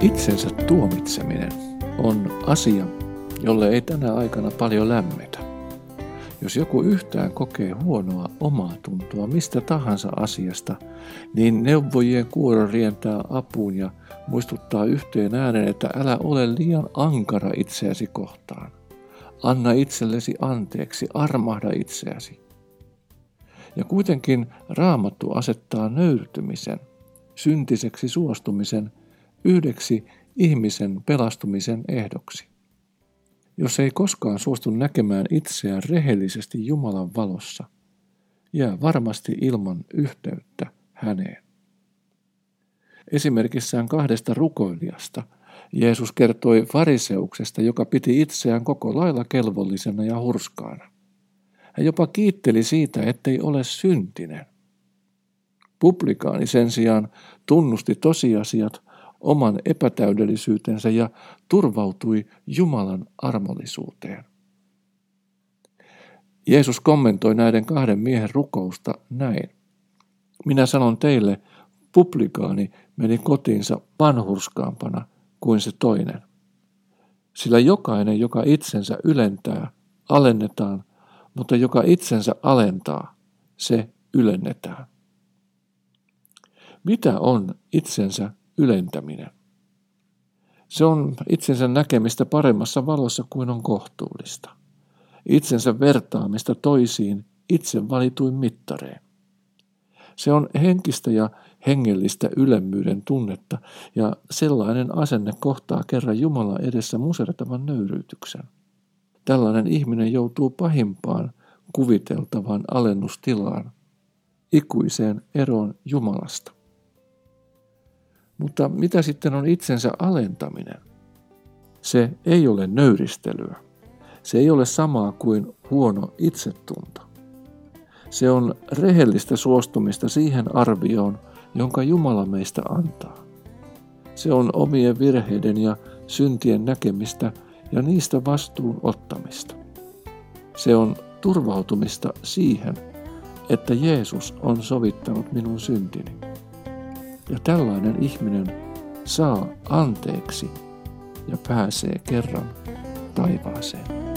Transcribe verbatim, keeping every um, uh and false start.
Itsensä tuomitseminen on asia, jolle ei tänä aikana paljon lämmetä. Jos joku yhtään kokee huonoa omaa tuntoa mistä tahansa asiasta, niin neuvojien kuoro rientää apuun ja muistuttaa yhteen ääneen, että älä ole liian ankara itseäsi kohtaan. Anna itsellesi anteeksi, armahda itseäsi. Ja kuitenkin Raamattu asettaa nöyrtymisen, syntiseksi suostumisen, yhdeksi ihmisen pelastumisen ehdoksi. Jos ei koskaan suostu näkemään itseään rehellisesti Jumalan valossa, jää varmasti ilman yhteyttä häneen. Esimerkissään kahdesta rukoilijasta Jeesus kertoi fariseuksesta, joka piti itseään koko lailla kelvollisena ja hurskaana. Hän jopa kiitteli siitä, ettei ole syntinen. Publikaani sen sijaan tunnusti tosiasiat, oman epätäydellisyytensä ja turvautui Jumalan armollisuuteen. Jeesus kommentoi näiden kahden miehen rukousta näin. Minä sanon teille, publikaani meni kotiinsa vanhurskaampana kuin se toinen. Sillä jokainen, joka itsensä ylentää, alennetaan, mutta joka itsensä alentaa, se ylennetään. Mitä on itsensä ylentäminen? Se on itsensä näkemistä paremmassa valossa kuin on kohtuullista. Itsensä vertaamista toisiin itse valituin mittareen. Se on henkistä ja hengellistä ylemmyyden tunnetta, ja sellainen asenne kohtaa kerran Jumalan edessä musertavan nöyryytyksen. Tällainen ihminen joutuu pahimpaan kuviteltavaan alennustilaan, ikuiseen eroon Jumalasta. Mutta mitä sitten on itsensä alentaminen? Se ei ole nöyristelyä. Se ei ole samaa kuin huono itsetunto. Se on rehellistä suostumista siihen arvioon, jonka Jumala meistä antaa. Se on omien virheiden ja syntien näkemistä ja niistä vastuun ottamista. Se on turvautumista siihen, että Jeesus on sovittanut minun syntini. Ja tällainen ihminen saa anteeksi ja pääsee kerran taivaaseen.